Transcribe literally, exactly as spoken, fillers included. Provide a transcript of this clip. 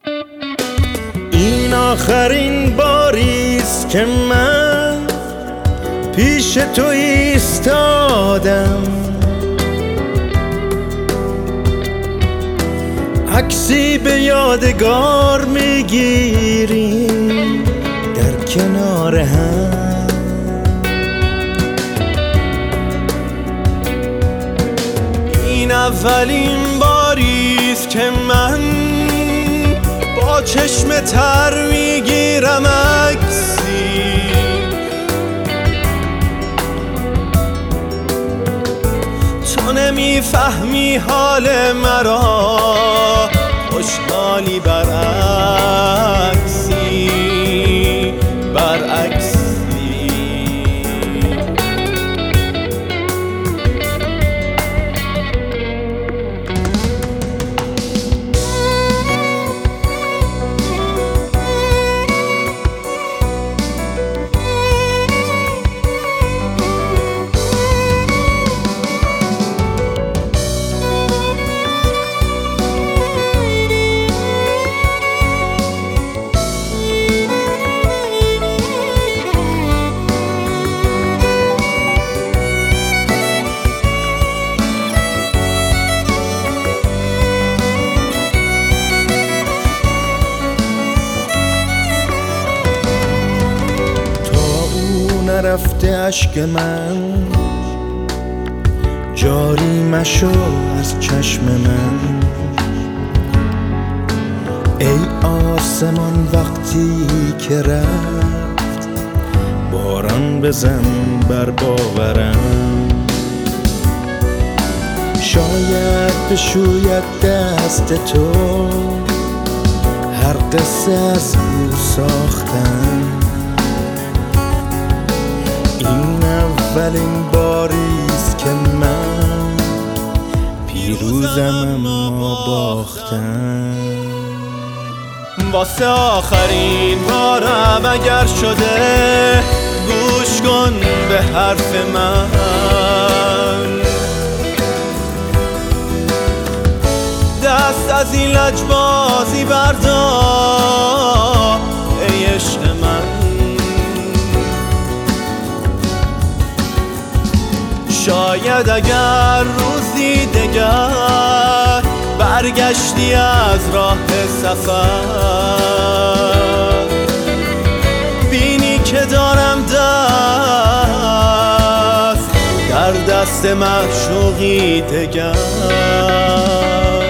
این آخرین باریست که من پیش تو ایستادم، عکسی به یادگار میگیریم در کنار هم. این اولین باریست که من با چشم تر میگیرم عکسی، تو نمیفهمی حال مرا، خوشحالی برعکسی برعکسی. نرفته اشک من جاری مشو از چشم من، ای آسمان وقتی که رفت باران بزن بر باورم، شاید بشوید دست تو هر قصه از او ساختم. این اولین باریست که من پیروزم اما باختم. واسه آخرین بارم اگر شده گوش کن به حرف من، دست از این لجبازی بردار ای عشق من. شاید اگر روزی دگر برگشتی از راه سفر، بینی که دارم دست در دست معشوقی دگر.